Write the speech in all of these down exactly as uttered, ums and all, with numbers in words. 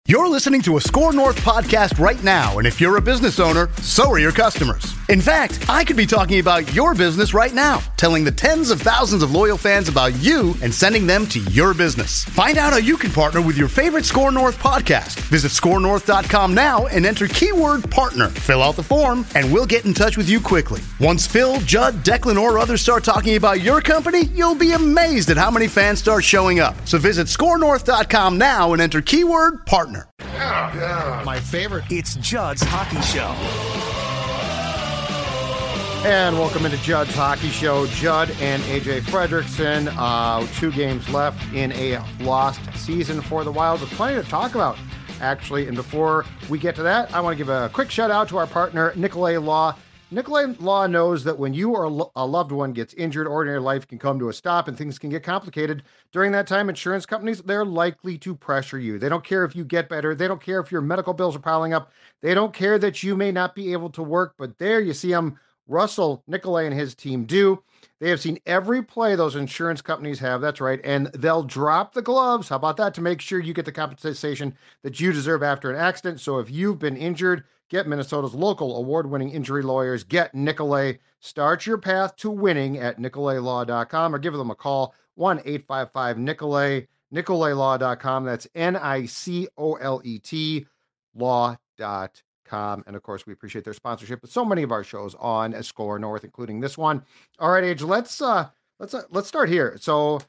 You're listening to a Score North podcast right now, and if you're a business owner, so are your customers. In fact, I could be talking about your business right now, telling the tens of thousands of loyal fans about you and sending them to your business. Find out how you can partner with your favorite Score North podcast. Visit score north dot com now and enter keyword partner. Fill out the form, and we'll get in touch with you quickly. Once Phil, Judd, Declan, or others start talking about your company, you'll be amazed at how many fans start showing up. So visit score north dot com now and enter keyword partner. Yeah, yeah. My favorite. It's Judd's Hockey Show. And welcome into Judd's Hockey Show. Judd and A J Fredrickson. Uh, two games left in a lost season for the Wild, but plenty to talk about, actually. And before we get to that, I want to give a quick shout out to our partner, Nicolay Law. Nicolay Law knows that when you or a loved one gets injured, ordinary life can come to a stop and things can get complicated. During that time, insurance companies, they're likely to pressure you. They don't care if you get better. They don't care if your medical bills are piling up. They don't care that you may not be able to work. But there you see them, Russell Nicolay and his team do. They have seen every play those insurance companies have. That's right. And they'll drop the gloves. How about that? To make sure you get the compensation that you deserve after an accident. So if you've been injured, get Minnesota's local award-winning injury lawyers. Get Nicolay. Start your path to winning at nicolay law dot com or give them a call, one eight five five Nicolay, nicolay law dot com. That's N I C O L E T, law dot com. And of course, we appreciate their sponsorship with so many of our shows on Score North, including this one. All right, Age, let's uh, let's uh, let's start here. So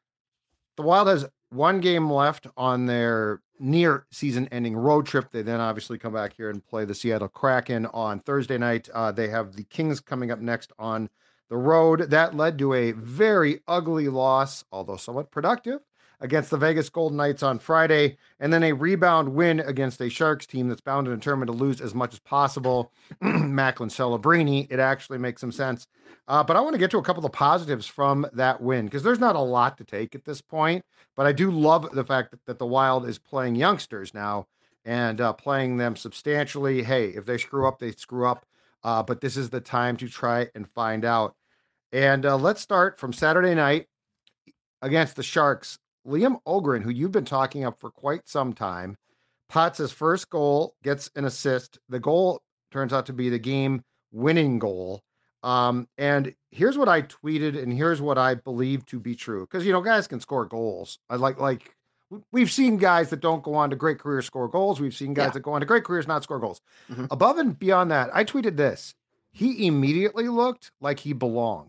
the Wild has one game left on their near season-ending road trip. They then obviously come back here and play the Seattle Kraken on Thursday night. Uh, they have the Kings coming up next on the road. That led to a very ugly loss, although somewhat productive, against the Vegas Golden Knights on Friday, and then a rebound win against a Sharks team that's bound and determined to lose as much as possible. Macklin Celebrini, it actually makes some sense. Uh, but I want to get to a couple of positives from that win, because there's not a lot to take at this point, but I do love the fact that, that the Wild is playing youngsters now and uh, playing them substantially. Hey, if they screw up, they screw up, uh, but this is the time to try and find out. And uh, let's start from Saturday night against the Sharks. Liam Öhgren, who you've been talking up for quite some time, pots his first goal, gets an assist. The goal turns out to be the game-winning goal. Um, and here's what I tweeted, and here's what I believe to be true. Because, you know, guys can score goals. I like, like, we've seen guys that don't go on to great careers score goals. We've seen guys yeah. that go on to great careers not score goals. Mm-hmm. Above and beyond that, I tweeted this. He immediately looked like he belonged.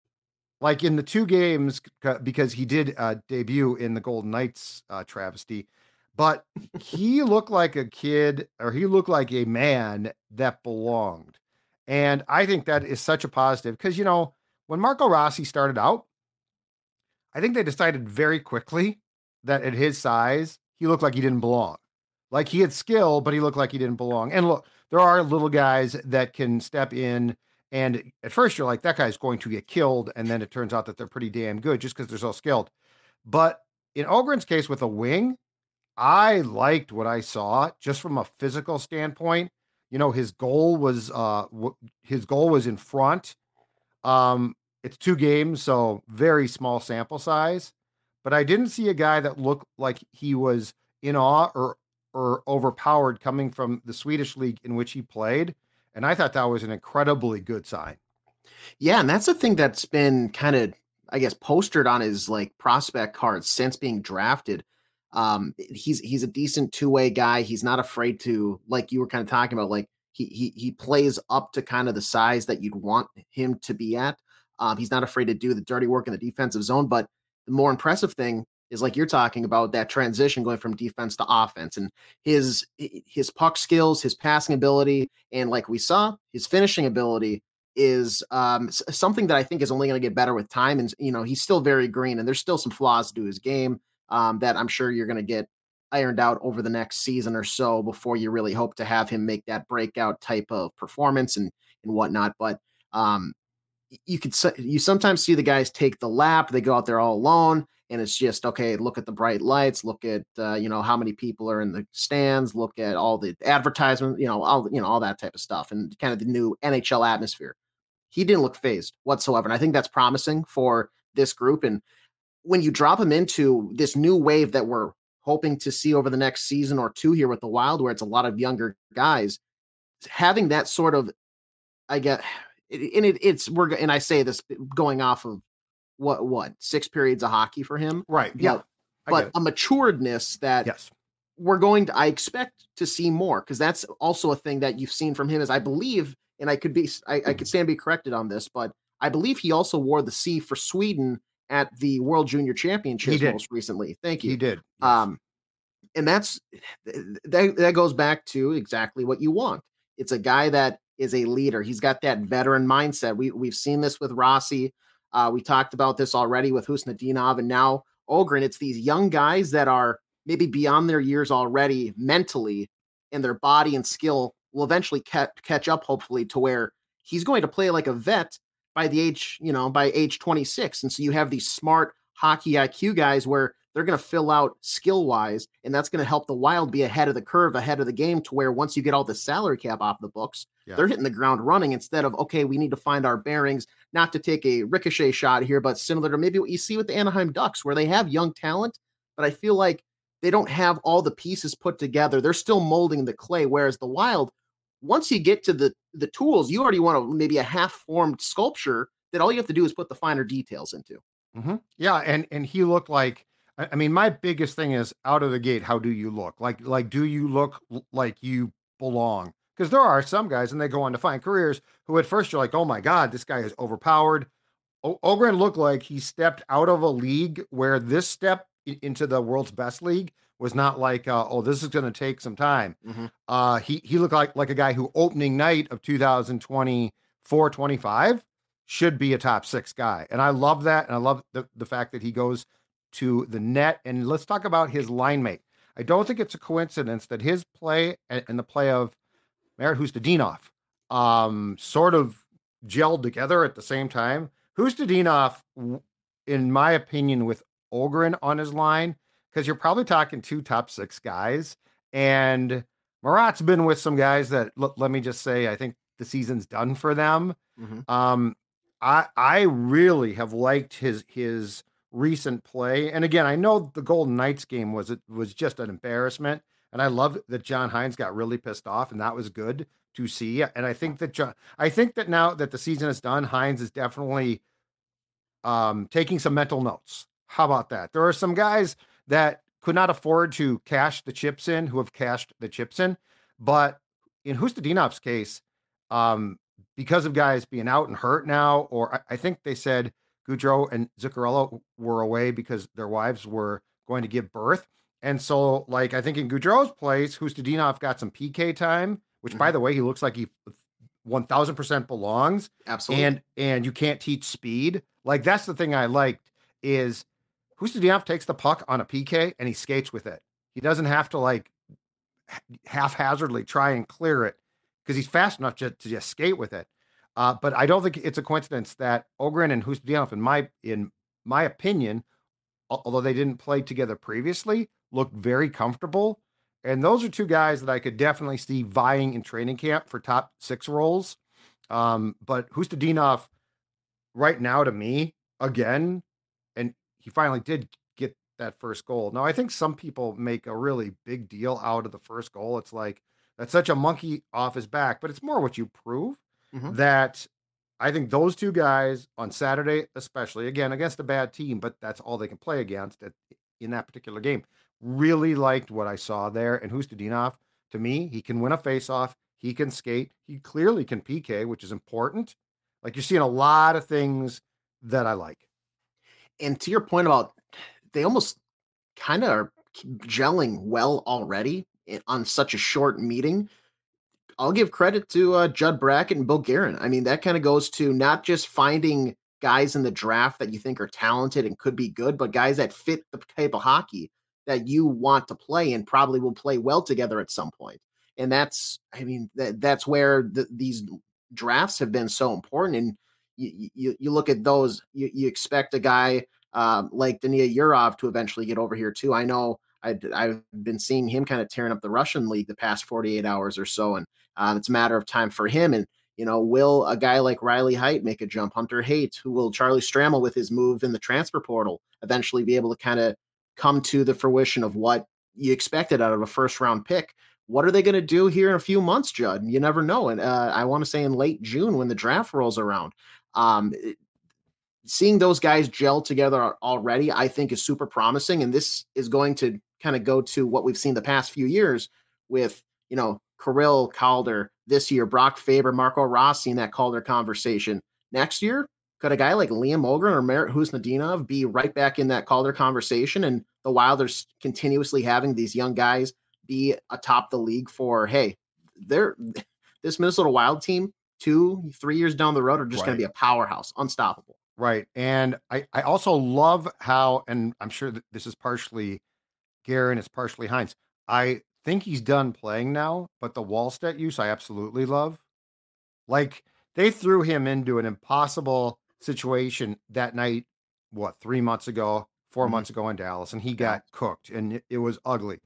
Like in the two games, because he did uh, debut in the Golden Knights uh, travesty, but he looked like a kid, or he looked like a man that belonged. And I think that is such a positive because, you know, when Marco Rossi started out, I think they decided very quickly that at his size, he looked like he didn't belong. Like he had skill, but he looked like he didn't belong. And look, there are little guys that can step in. And at first you're like, that guy's going to get killed. And then it turns out that they're pretty damn good just because they're so skilled. But in Öhgren's case with a wing, I liked what I saw just from a physical standpoint. You know, his goal was uh, w- his goal was in front. Um, it's two games, so very small sample size. But I didn't see a guy that looked like he was in awe or or overpowered coming from the Swedish league in which he played. And I thought that was an incredibly good sign. Yeah, and that's the thing that's been kind of, I guess, postered on his like prospect card since being drafted. Um, he's he's a decent two-way guy. He's not afraid to, like you were kind of talking about, like he he he plays up to kind of the size that you'd want him to be at. Um, he's not afraid to do the dirty work in the defensive zone. But the more impressive thing is, like you're talking about, that transition going from defense to offense, and his his puck skills, his passing ability, and like we saw, his finishing ability is um, something that I think is only going to get better with time. And, you know, he's still very green, and there's still some flaws to his game um, that I'm sure you're going to get ironed out over the next season or so before you really hope to have him make that breakout type of performance and, and whatnot. But um, you could, you sometimes see the guys take the lap, they go out there all alone, and it's just, okay, look at the bright lights, look at, uh, you know, how many people are in the stands, look at all the advertisement, you know, all, you know, all that type of stuff, and kind of the new N H L atmosphere. He didn't look phased whatsoever. And I think that's promising for this group. And when you drop him into this new wave that we're hoping to see over the next season or two here with the Wild, where it's a lot of younger guys, having that sort of, I get, and it, it's, we're, and I say this going off of what, what, six periods of hockey for him. Right. But, Yeah. but a maturedness that yes. we're going to, I expect to see more, because that's also a thing that you've seen from him, is I believe, and I could be, I, I could stand to be corrected on this, but I believe he also wore the C for Sweden at the World Junior Championships most recently. Thank you. He did. Yes. Um, and that's, that, that goes back to exactly what you want. It's a guy that is a leader. He's got that veteran mindset. We, we've seen this with Rossi. Uh, we talked about this already with Husnudinov and now Ogren. It's these young guys that are maybe beyond their years already mentally, and their body and skill will eventually ca- catch up, hopefully, to where he's going to play like a vet by the age, you know, by age twenty-six. And so you have these smart hockey I Q guys where they're going to fill out skill wise, and that's going to help the Wild be ahead of the curve, ahead of the game, to where once you get all the salary cap off the books, yeah. they're hitting the ground running instead of, okay, we need to find our bearings, not to take a ricochet shot here, but similar to maybe what you see with the Anaheim Ducks, where they have young talent, but I feel like they don't have all the pieces put together. They're still molding the clay. Whereas the Wild, once you get to the, the tools, you already want to maybe a half formed sculpture that all you have to do is put the finer details into. Mm-hmm. Yeah. And, and he looked like, I mean, my biggest thing is out of the gate, how do you look? Like, like, do you look like you belong? Because there are some guys, and they go on to find careers, who at first you're like, oh my God, this guy is overpowered. O- Ogren looked like he stepped out of a league where this step into the world's best league was not like, uh, oh, this is going to take some time. Mm-hmm. Uh, he, he looked like, like a guy who opening night of two thousand twenty-four, twenty-five should be a top six guy. And I love that. And I love the, the fact that he goes to the net. And let's talk about his line mate. I don't think it's a coincidence that his play and, and the play of Marat Hustadinov um, sort of gelled together at the same time. Hustadinov, in my opinion, with Ogren on his line, because you're probably talking two top six guys, and Marat's been with some guys that, l- let me just say, I think the season's done for them. Mm-hmm. Um, I I really have liked his his recent play, and again, I know the Golden Knights game was it was just an embarrassment, and I love that John Hines got really pissed off, and that was good to see. And I think that John, I think that now that the season is done, Hines is definitely um, taking some mental notes. How about that? There are some guys that could not afford to cash the chips in who have cashed the chips in. But in Hustadinov's case, um, because of guys being out and hurt now, or I, I think they said Goudreau and Zuccarello were away because their wives were going to give birth. And so, like, I think in Goudreau's place, Hustadinov got some P K time, which, mm-hmm. by the way, he looks like he one thousand percent belongs. Absolutely. And, and you can't teach speed. Like, that's the thing I liked is Hustadinov takes the puck on a P K and he skates with it. He doesn't have to like haphazardly try and clear it because he's fast enough to, to just skate with it. Uh, but I don't think it's a coincidence that Ogren and Hustadinov, in my in my opinion, although they didn't play together previously, look very comfortable. And those are two guys that I could definitely see vying in training camp for top six roles. Um, but Hustadinov, right now, to me, again, and he finally did get that first goal. Now, I think some people make a really big deal out of the first goal. It's like, that's such a monkey off his back, but it's more what you prove. Mm-hmm. That I think those two guys on Saturday, especially, again, against a bad team, but that's all they can play against at, in that particular game, really liked what I saw there. And Hustadinov, to me, he can win a faceoff. He can skate. He clearly can P K, which is important. Like, you're seeing a lot of things that I like. And to your point about they almost kind of are gelling well already on such a short meeting, I'll give credit to uh, Judd Brackett and Bill Guerin. I mean, that kind of goes to not just finding guys in the draft that you think are talented and could be good, but guys that fit the type of hockey that you want to play and probably will play well together at some point. And that's, I mean, that, that's where the, these drafts have been so important. And you, you, you look at those, you, you expect a guy um, like Dania Yurov to eventually get over here too. I know I, I've been seeing him kind of tearing up the Russian league the past forty-eight hours or so. And uh, it's a matter of time for him. And, you know, will a guy like Riley Heidt make a jump? Hunter Haight, who will Charlie Stramel with his move in the transfer portal eventually be able to kind of come to the fruition of what you expect it out of a first round pick. What are they going to do here in a few months, Judd? You never know. And uh, I want to say in late June when the draft rolls around, um, it, seeing those guys gel together already, I think is super promising. And this is going to kind of go to what we've seen the past few years with, you know, Kirill, Calder this year, Brock Faber, Marco Rossi in that Calder conversation. Next year, could a guy like Liam Mogren or Merritt Husnudinov be right back in that Calder conversation? And the Wild are continuously having these young guys be atop the league for, hey, they're this Minnesota Wild team two, three years down the road are just right. going to be a powerhouse, unstoppable. Right. And I, I also love how, and I'm sure that this is partially Guerin, it's partially Hines. I think he's done playing now, but the Wallstedt use I absolutely love. Like, they threw him into an impossible situation that night, what, three months ago, four mm-hmm. months ago in Dallas, and he got cooked, and it, it was ugly.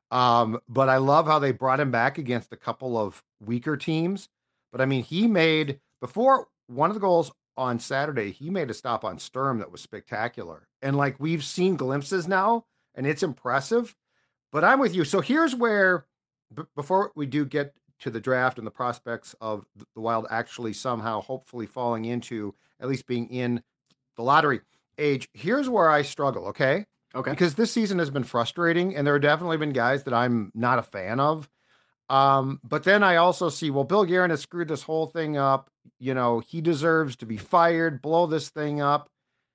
Um, but I love how they brought him back against a couple of weaker teams. But I mean, he made, before one of the goals on Saturday, he made a stop on Sturm that was spectacular. And like, we've seen glimpses now, and it's impressive. But I'm with you. So here's where, b- before we do get to the draft and the prospects of the Wild actually somehow hopefully falling into at least being in the lottery age, here's where I struggle, okay? Okay. Because this season has been frustrating, and there have definitely been guys that I'm not a fan of. Um, but then I also see, well, Bill Guerin has screwed this whole thing up. You know, he deserves to be fired, blow this thing up.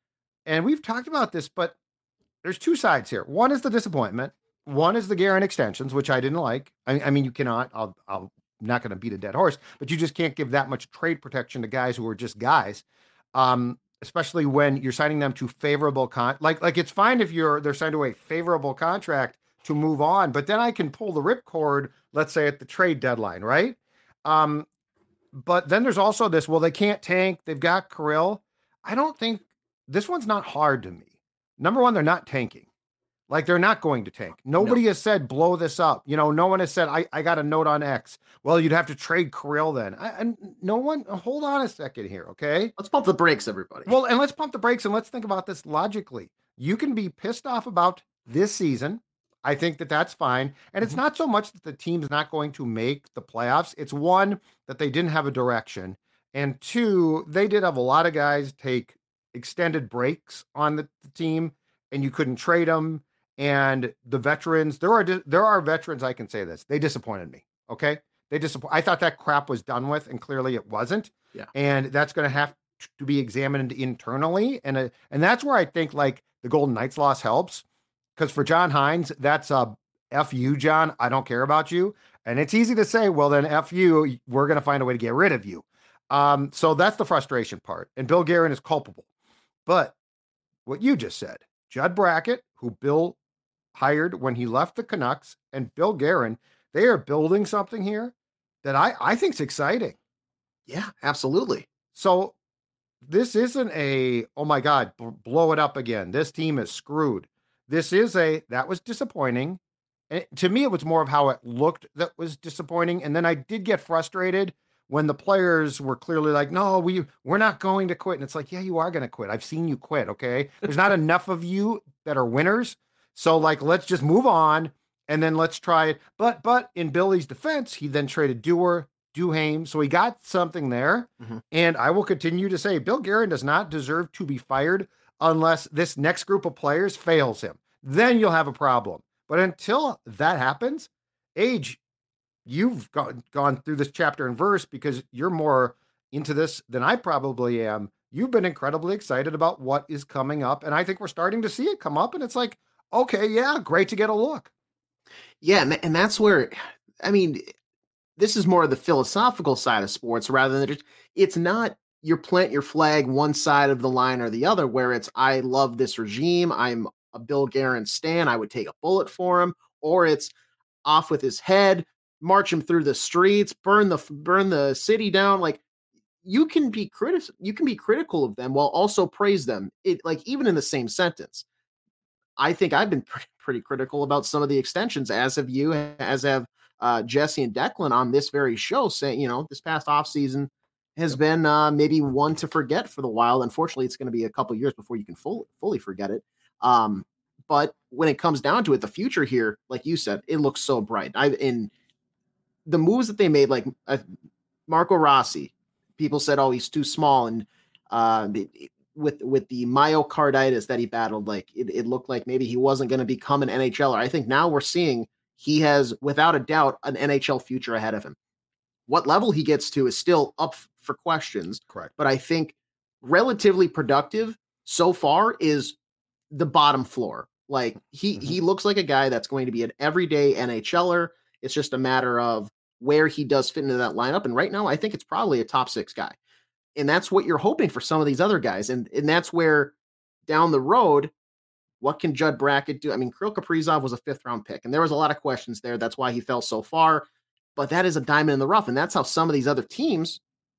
And we've talked about this, but there's two sides here. One is the disappointment. One is the Guerin extensions, which I didn't like. I, I mean, you cannot, I'll, I'll I'm not going to beat a dead horse, but you just can't give that much trade protection to guys who are just guys. Um, especially when you're signing them to favorable con like, like it's fine if you're, they're signed to a favorable contract to move on, but then I can pull the ripcord, let's say at the trade deadline. Right. Um, but then there's also this, well, they can't tank. They've got Kirill. I don't think this one's not hard to me. Number one, they're not tanking. Like, they're not going to tank. Nobody no. has said, blow this up. You know, no one has said, I, I got a note on X. Well, you'd have to trade Kirill then. I, and no one, hold on a second here, okay? Let's pump the brakes, everybody. Well, and let's pump the brakes, and let's think about this logically. You can be pissed off about this season. I think that that's fine. And mm-hmm. it's not so much that the team's not going to make the playoffs. It's one, that they didn't have a direction. And two, they did have a lot of guys take extended breaks on the, the team, and you couldn't trade them. And the veterans, there are there are veterans, I can say this, they disappointed me, okay? They disappoint. I thought that crap was done with, and clearly it wasn't. Yeah. And that's going to have to be examined internally. And uh, and that's where I think, like, the Golden Knights loss helps. Because for John Hines, that's a F you, John, I don't care about you. And it's easy to say, well, then F you, we're going to find a way to get rid of you. Um, so that's the frustration part. And Bill Guerin is culpable. But what you just said, Judd Brackett, who Bill hired when he left the Canucks, and Bill Guerin, they are building something here that I, I think is exciting. Yeah, absolutely. So this isn't a, oh my God, b- blow it up again. This team is screwed. This is a, that was disappointing. And to me, it was more of how it looked that was disappointing. And then I did get frustrated when the players were clearly like, no, we, we're not going to quit. And it's like, yeah, you are going to quit. I've seen you quit. Okay. There's not enough of you that are winners. So, like, let's just move on, and then let's try it. But, but in Billy's defense, he then traded Dewar, Duhaime, so he got something there. Mm-hmm. And I will continue to say, Bill Guerin does not deserve to be fired unless this next group of players fails him. Then you'll have a problem. But until that happens, Age, you've gone, gone through this chapter and verse because you're more into this than I probably am. You've been incredibly excited about what is coming up, and I think we're starting to see it come up, and it's like, okay, yeah, great to get a look. Yeah, and that's where, I mean, this is more of the philosophical side of sports rather than just, it's not you plant your flag one side of the line or the other where it's, I love this regime, I'm a Bill Guerin stan, I would take a bullet for him, or it's off with his head, march him through the streets, burn the burn the city down. Like, you can be critical, you can be critical of them while also praise them. It, like, even in the same sentence. I think I've been pretty, pretty critical about some of the extensions, as have you, as have uh, Jesse and Declan on this very show, saying, you know, this past offseason has been uh, maybe one to forget for the Wild. Unfortunately, it's going to be a couple years before you can full, fully forget it. Um, But when it comes down to it, the future here, like you said, it looks so bright. I in the moves that they made, like uh, Marco Rossi, people said, "Oh, he's too small," and uh, it, with with the myocarditis that he battled, like it, it looked like maybe he wasn't going to become an N H L er. I think now we're seeing he has, without a doubt, an N H L future ahead of him. What level he gets to is still up for questions. Correct. But I think relatively productive so far is the bottom floor. Like he mm-hmm. he looks like a guy that's going to be an everyday N H L er. It's just a matter of where he does fit into that lineup. And right now, I think it's probably a top six guy. And that's what you're hoping for some of these other guys. And, and that's where down the road, what can Judd Brackett do? I mean, Kirill Kaprizov was a fifth round pick, and there was a lot of questions there. That's why he fell so far. But that is a diamond in the rough. And that's how some of these other teams,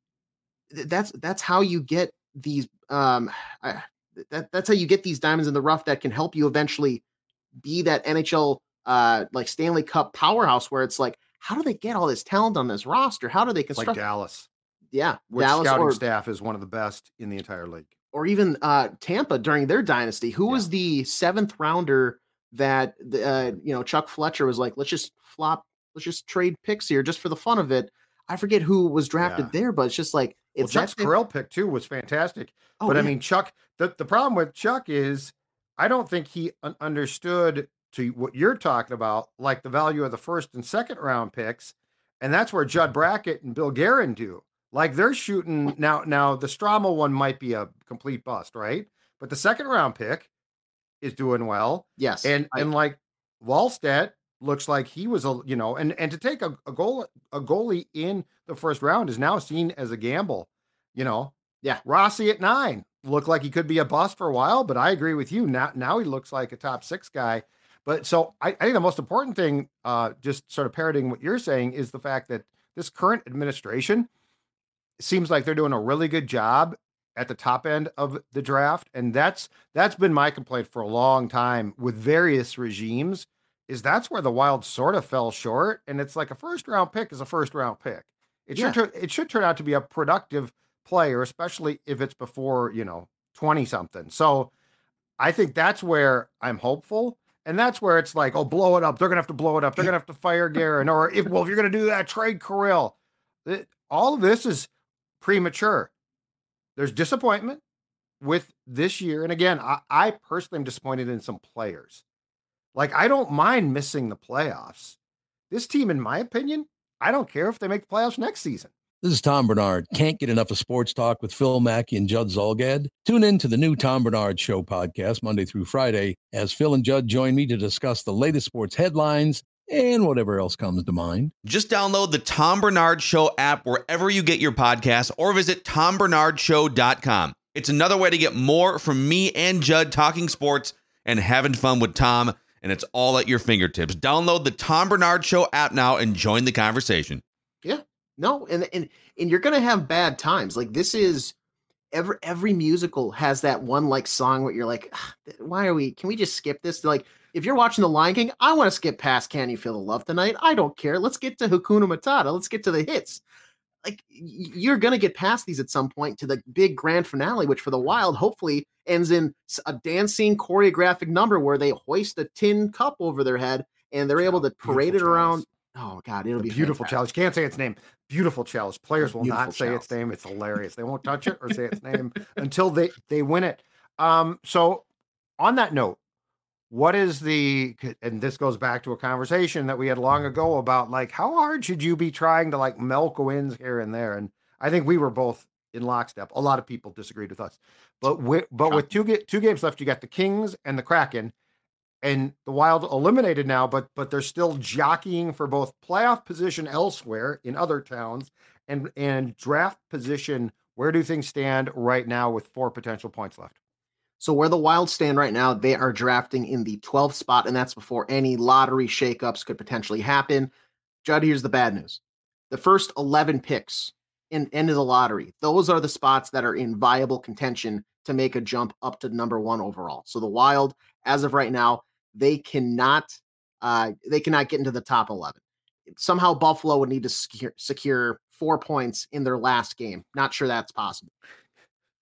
that's that's how you get these um uh, that, that's how you get these diamonds in the rough that can help you eventually be that N H L uh like Stanley Cup powerhouse, where it's like, how do they get all this talent on this roster? How do they construct like Dallas? Yeah, which Dallas scouting or, staff is one of the best in the entire league. Or even uh Tampa during their dynasty. Who yeah. was the seventh rounder that uh you know Chuck Fletcher was like, let's just flop, let's just trade picks here just for the fun of it. I forget who was drafted yeah. there, but it's just like it's well, Chuck's Kirill pick too was fantastic. Oh, but yeah. I mean, Chuck, the, the problem with Chuck is I don't think he un- understood to what you're talking about, like the value of the first and second round picks. And that's where Judd Brackett and Bill Guerin do. Like they're shooting now. Now the Strama one might be a complete bust, right? But the second round pick is doing well. Yes. And I, and like Wallstedt looks like he was a, you know, and, and to take a, a goal, a goalie in the first round is now seen as a gamble, you know? Yeah. Rossi at nine looked like he could be a bust for a while, but I agree with you. Now, now he looks like a top six guy. But so I, I think the most important thing, uh, just sort of parroting what you're saying, is the fact that this current administration seems like they're doing a really good job at the top end of the draft. And that's, that's been my complaint for a long time with various regimes, is that's where the Wild sort of fell short. And it's like a first round pick is a first round pick. It yeah. should, it should turn out to be a productive player, especially if it's before, you know, twenty something. So I think that's where I'm hopeful. And that's where it's like, oh, blow it up. They're going to have to blow it up. They're going to have to fire Guerin. Or if, well, if you're going to do that, trade Kirill. It, all of this is premature. There's disappointment with this year. And again, I, I personally am disappointed in some players. Like, I don't mind missing the playoffs. This team, in my opinion, I don't care if they make the playoffs next season. This is Tom Bernard. Can't get enough of sports talk with Phil Mackey and Judd Zolgad? Tune in to the new Tom Bernard Show podcast Monday through Friday as Phil and Judd join me to discuss the latest sports headlines and whatever else comes to mind. Just download the Tom Bernard Show app wherever you get your podcasts or visit tom bernard show dot com. It's another way to get more from me and Judd talking sports and having fun with Tom, and it's all at your fingertips. Download the Tom Bernard Show app now and join the conversation. Yeah. No, and and and you're gonna have bad times. Like this is every every musical has that one like song where you're like, why are we? Can we just skip this? Like if you're watching The Lion King, I want to skip past "Can You Feel the Love Tonight." I don't care. Let's get to Hakuna Matata. Let's get to the hits. Like you're gonna get past these at some point to the big grand finale, which for the Wild hopefully ends in a dancing choreographic number where they hoist a tin cup over their head and they're able to parade it around. Oh God, it'll the be beautiful fantastic. challenge. Can't say its name. Beautiful challenge. Players will Beautiful not say challenge. its name. It's hilarious. They won't touch it or say its name until they, they win it. Um, so on that note, what is the, and this goes back to a conversation that we had long ago about like, how hard should you be trying to like milk wins here and there? And I think we were both in lockstep. A lot of people disagreed with us, but with, but with two, two games left, you got the Kings and the Kraken. And the Wild eliminated now, but but they're still jockeying for both playoff position elsewhere in other towns and, and draft position. Where do things stand right now with four potential points left? So where the Wild stand right now, they are drafting in the twelfth spot, and that's before any lottery shakeups could potentially happen. Judd, here's the bad news. The first eleven picks in into the lottery, those are the spots that are in viable contention to make a jump up to number one overall. So the Wild, as of right now, they cannot uh, they cannot get into the top eleven. Somehow Buffalo would need to secure, secure four points in their last game. Not sure that's possible.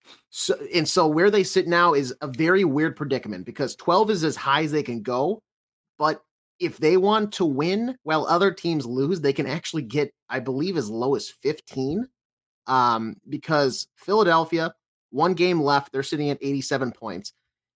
So, and so where they sit now is a very weird predicament because twelve is as high as they can go. But if they want to win while other teams lose, they can actually get, I believe, as low as fifteen. Um, because Philadelphia, one game left, they're sitting at eighty-seven points.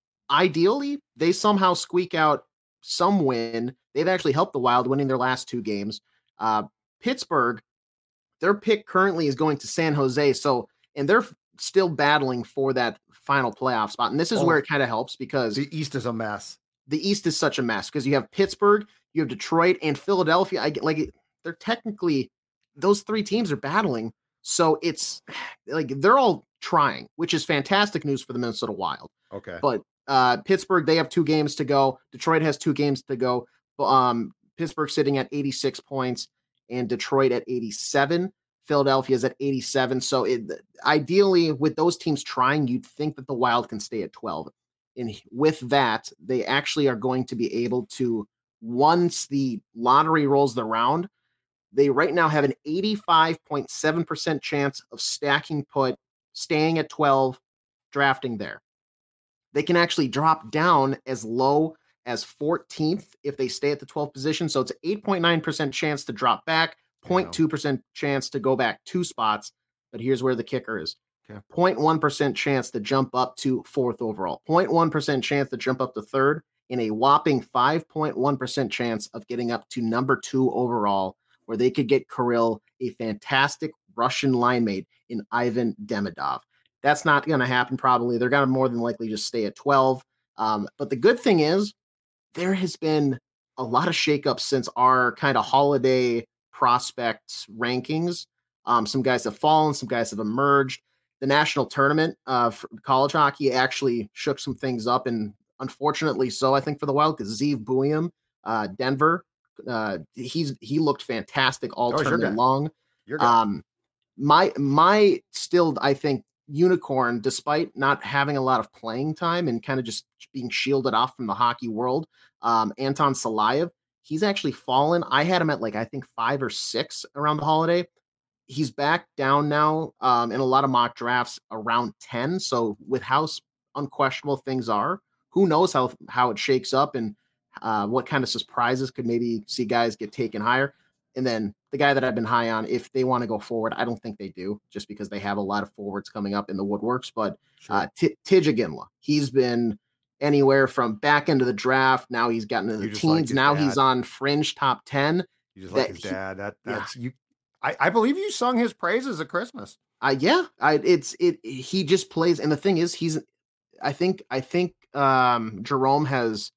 Ideally, they somehow squeak out some win. They've actually helped the Wild winning their last two games. Uh, Pittsburgh, their pick currently is going to San Jose. So, and they're still battling for that final playoff spot. And this is oh, where it kind of helps because the East is a mess. The East is such a mess because you have Pittsburgh, you have Detroit, and Philadelphia. I get like they're technically those three teams are battling. So it's like they're all trying, which is fantastic news for the Minnesota Wild. Okay. But uh, Pittsburgh, they have two games to go. Detroit has two games to go. Um, Pittsburgh sitting at eighty-six points and Detroit at eighty-seven. Philadelphia is at eighty-seven. So it, ideally, with those teams trying, you'd think that the Wild can stay at twelve. And with that, they actually are going to be able to, once the lottery rolls the round, they right now have an eighty-five point seven percent chance of stacking put, staying at twelve, drafting there. They can actually drop down as low as fourteenth if they stay at the twelfth position. So it's an eight point nine percent chance to drop back, zero point two percent chance to go back two spots. But here's where the kicker is. Okay. zero point one percent chance to jump up to fourth overall, zero point one percent chance to jump up to third, and a whopping five point one percent chance of getting up to number two overall, where they could get Kirill, a fantastic Russian line mate in Ivan Demidov. That's not going to happen probably. They're going to more than likely just stay at twelve. Um, but the good thing is there has been a lot of shakeups since our kind of holiday prospect rankings. Um, some guys have fallen, some guys have emerged. The national tournament uh, for college hockey actually shook some things up, and unfortunately so, I think, for the Wild, because Zeev Buium, uh, Denver, uh, he's he looked fantastic all oh, tournament long. You're good. Um, my my still, I think, unicorn, despite not having a lot of playing time and kind of just being shielded off from the hockey world, um, Anton Salayev, he's actually fallen. I had him at like I think five or six around the holiday. He's back down now um, in a lot of mock drafts around ten. So with how unquestionable things are, who knows how, how it shakes up and uh, what kind of surprises could maybe see guys get taken higher. And then the guy that I've been high on, if they want to go forward, I don't think they do just because they have a lot of forwards coming up in the woodworks. But sure. uh, T- Tij Iginla, he's been anywhere from back into the draft. Now he's gotten into the teens. Like now dad. He's on fringe top ten. You just like his he, dad. That that's yeah. you. I, I believe you sung his praises at Christmas. Uh, yeah, I, it's it. He just plays, and the thing is, he's. I think I think um, Jerome has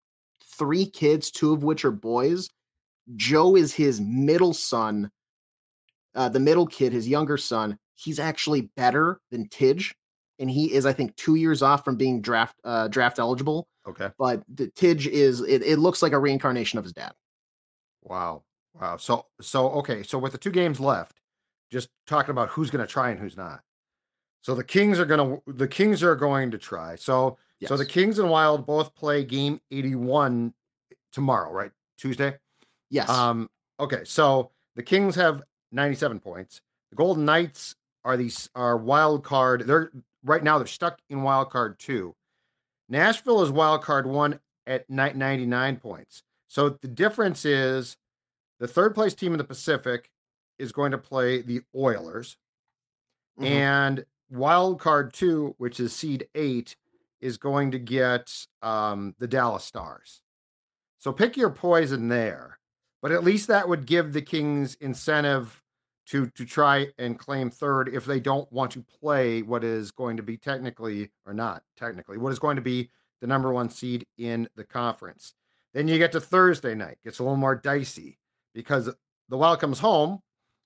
three kids, two of which are boys. Joe is his middle son. Uh, the middle kid, his younger son, he's actually better than Tij, and he is, I think, two years off from being draft uh, draft eligible. Okay, but the Tij is. It, it looks like a reincarnation of his dad. Wow. Wow. So, so, okay. So with the two games left, just talking about who's going to try and who's not. So the Kings are going to, the Kings are going to try. So, yes. so the Kings and Wild both play game eighty-one tomorrow, right? Tuesday. Yes. Um, okay. So the Kings have ninety-seven points. The Golden Knights are these are wild card. They're right now they're stuck in wild card two. Nashville is wild card one at ninety-nine points. So the difference is, the third place team in the Pacific is going to play the Oilers. Mm-hmm. And wild card two, which is seed eight, is going to get um, the Dallas Stars. So pick your poison there. But at least that would give the Kings incentive to, to try and claim third if they don't want to play what is going to be technically, or not technically, what is going to be the number one seed in the conference. Then you get to Thursday night. Gets a little more dicey, because the Wild comes home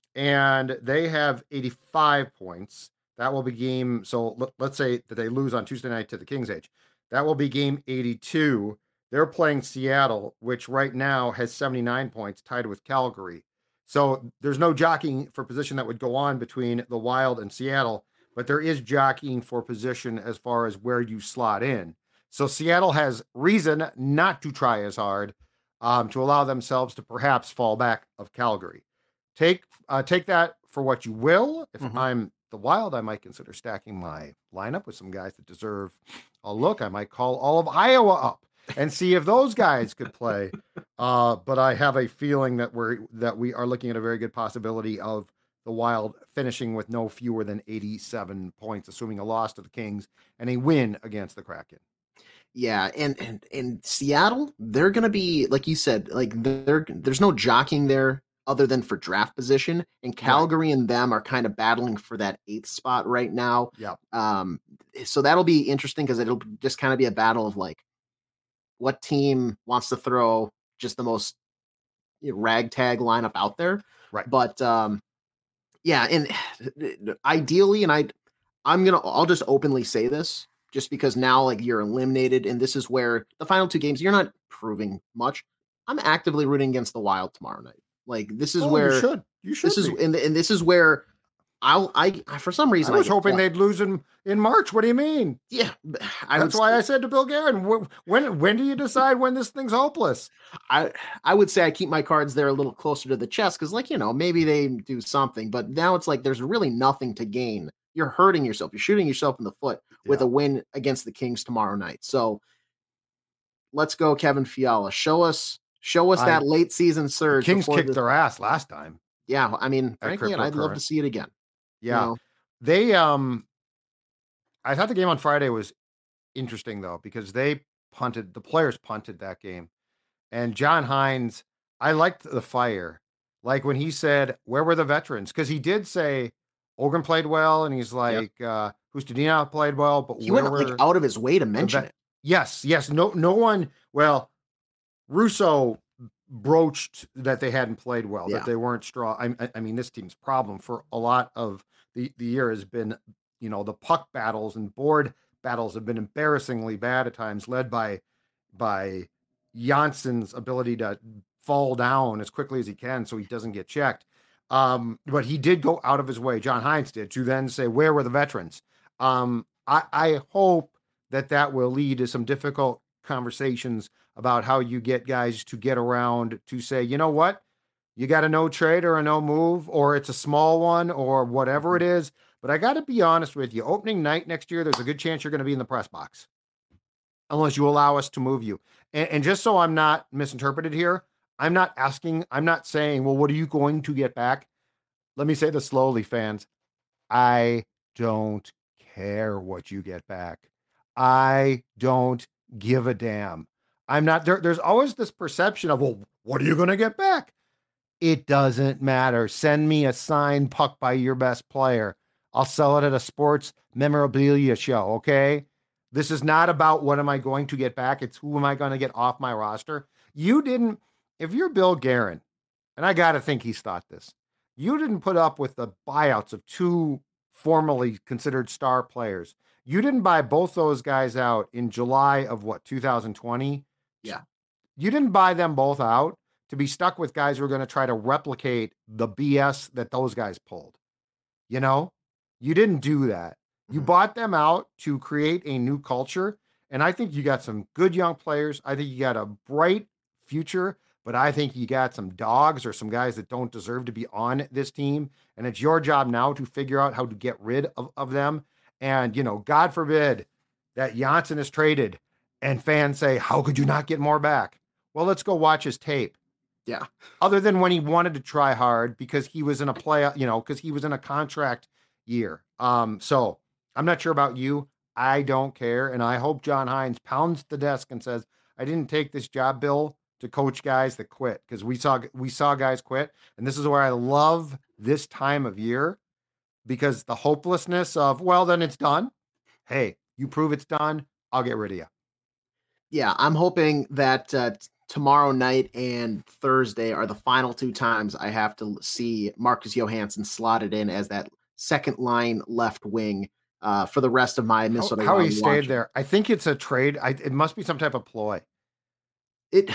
and they have eighty-five points. That will be game. So let, let's say that they lose on Tuesday night to the Kings Age. That will be game eighty-two. They're playing Seattle, which right now has seventy-nine points, tied with Calgary. So there's no jockeying for position that would go on between the Wild and Seattle, but there is jockeying for position as far as where you slot in. So Seattle has reason not to try as hard, Um, to allow themselves to perhaps fall back of Calgary. Take uh, take that for what you will. If mm-hmm. I'm the Wild, I might consider stacking my lineup with some guys that deserve a look. I might call all of Iowa up and see if those guys could play. Uh, but I have a feeling that we're that we are looking at a very good possibility of the Wild finishing with no fewer than eighty-seven points, assuming a loss to the Kings and a win against the Kraken. Yeah, and and, and Seattle, they're going to be, like you said, like they're, there's no jockeying there other than for draft position, and Calgary right. and them are kind of battling for that eighth spot right now. Yeah. Um, so that'll be interesting because it'll just kind of be a battle of like what team wants to throw just the most you know, ragtag lineup out there. Right. But um, yeah, and ideally, and I, I'm gonna, I'll just openly say this. Just because now, like, you're eliminated, and this is where the final two games, you're not proving much. I'm actively rooting against the Wild tomorrow night. Like, this is oh, where you should. You should. This be. is, and, and this is where I'll, I, I for some reason, I was I hoping play. they'd lose in, in March. What do you mean? Yeah, I that's would, why I said to Bill Guerin, when, when do you decide when this thing's hopeless? I, I would say I keep my cards there a little closer to the chest because, like, you know, maybe they do something, but now it's like there's really nothing to gain. You're hurting yourself. You're shooting yourself in the foot with yeah. a win against the Kings tomorrow night. So let's go, Kevin Fiala. Show us, show us I, that late season surge. The Kings kicked the, their ass last time. Yeah, I mean, frankly, I'd love to see it again. Yeah, you know? they. Um, I thought the game on Friday was interesting though because they punted. The players punted that game, and John Hynes. I liked the fire, like when he said, "Where were the veterans?" Because he did say. Ogun played well, and he's like, yep. uh, Hustadina played well, but he where went were like out of his way to mention it. Yes, yes. No, no one. Well, Russo broached that they hadn't played well, yeah. that they weren't strong. I, I mean, this team's problem for a lot of the, the year has been, you know, the puck battles and board battles have been embarrassingly bad at times, led by by Janssen's ability to fall down as quickly as he can so he doesn't get checked. Um, but he did go out of his way, John Hynes did, to then say, where were the veterans? Um, I, I hope that that will lead to some difficult conversations about how you get guys to get around to say, you know what, you got a no trade or a no move, or it's a small one or whatever it is. But I got to be honest with you, opening night next year, there's a good chance you're going to be in the press box unless you allow us to move you. And, and just so I'm not misinterpreted here, I'm not asking, I'm not saying, well, what are you going to get back? Let me say this slowly, fans. I don't care what you get back. I don't give a damn. I'm not there. There's always this perception of, well, what are you going to get back? It doesn't matter. Send me a signed puck by your best player. I'll sell it at a sports memorabilia show. Okay. This is not about what am I going to get back. It's who am I going to get off my roster? You didn't, if you're Bill Guerin, and I got to think he's thought this, you didn't put up with the buyouts of two formerly considered star players. You didn't buy both those guys out in July of what, two thousand twenty? Yeah. You didn't buy them both out to be stuck with guys who are going to try to replicate the B S that those guys pulled. You know, you didn't do that. You mm-hmm. bought them out to create a new culture. And I think you got some good young players. I think you got a bright future. But I think you got some dogs or some guys that don't deserve to be on this team. And it's your job now to figure out how to get rid of, of them. And, you know, God forbid that Janssen is traded and fans say, how could you not get more back? Well, let's go watch his tape. Yeah. Other than when he wanted to try hard because he was in a play, you know, because he was in a contract year. Um, so I'm not sure about you. I don't care. And I hope John Hynes pounds the desk and says, I didn't take this job, Bill, to coach guys that quit, because we saw we saw guys quit. And this is where I love this time of year, because the hopelessness of, well, then it's done. Hey, you prove it's done, I'll get rid of you. Yeah, I'm hoping that uh, tomorrow night and Thursday are the final two times I have to see Marcus Johansson slotted in as that second line left wing uh, for the rest of my Minnesota. How, how he stayed there. I think it's a trade. I, it must be some type of ploy. It...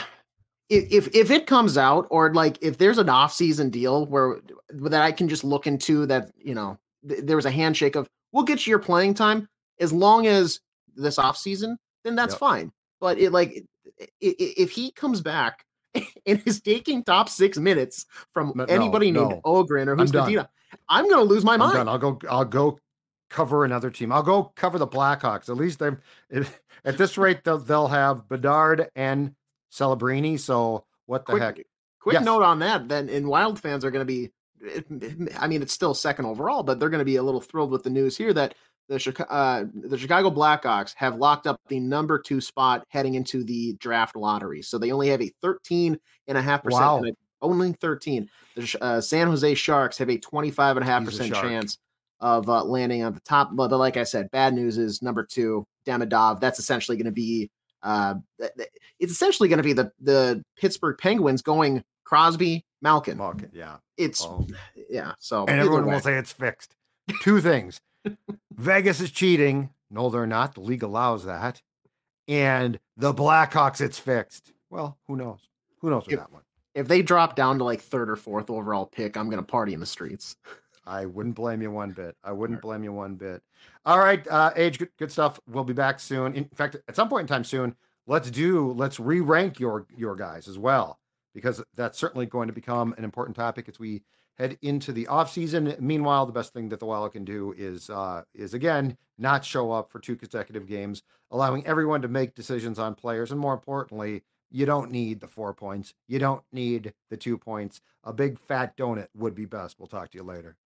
If if it comes out, or like if there's an off-season deal where that I can just look into, that, you know, th- there was a handshake of, we'll get you your playing time as long as this off-season, then that's yep. fine. But it like it, it, if he comes back, and is taking top six minutes from No, anybody no, named no. Ogren or I'm done. Huspadina, I'm going to lose my I'm mind. done. I'll go. I'll go cover another team. I'll go cover the Blackhawks. At least they're at this rate. They'll they'll have Bedard and Celebrini. So what the quick, heck? Quick Yes. note on that. Then, and Wild fans are going to be. I mean, it's still second overall, but they're going to be a little thrilled with the news here that the Chicago, uh, the Chicago Blackhawks have locked up the number two spot heading into the draft lottery. So they only have a thirteen and a half percent. Wow. Only thirteen. The uh, San Jose Sharks have a twenty-five and a half He's a percent shark. chance of uh, landing on the top. But, but like I said, bad news is number two, Demidov. That's essentially going to be. Uh, it's essentially going to be the the Pittsburgh Penguins going Crosby, Malkin. Malkin, yeah. It's Oh. yeah. So And either everyone way. will say it's fixed. Two things. Vegas is cheating. No, they're not. The league allows that. And the Blackhawks, it's fixed. Well, who knows? Who knows with If- that one? if they drop down to like third or fourth overall pick, I'm going to party in the streets. I wouldn't blame you one bit. I wouldn't blame you one bit. All right, uh, Age, good, good stuff. We'll be back soon. In fact, at some point in time soon, let's do, let's re-rank your your guys as well, because that's certainly going to become an important topic as we head into the offseason. Meanwhile, the best thing that the Wild can do is, uh, is again, not show up for two consecutive games, allowing everyone to make decisions on players. And more importantly, you don't need the four points. You don't need the two points. A big fat donut would be best. We'll talk to you later.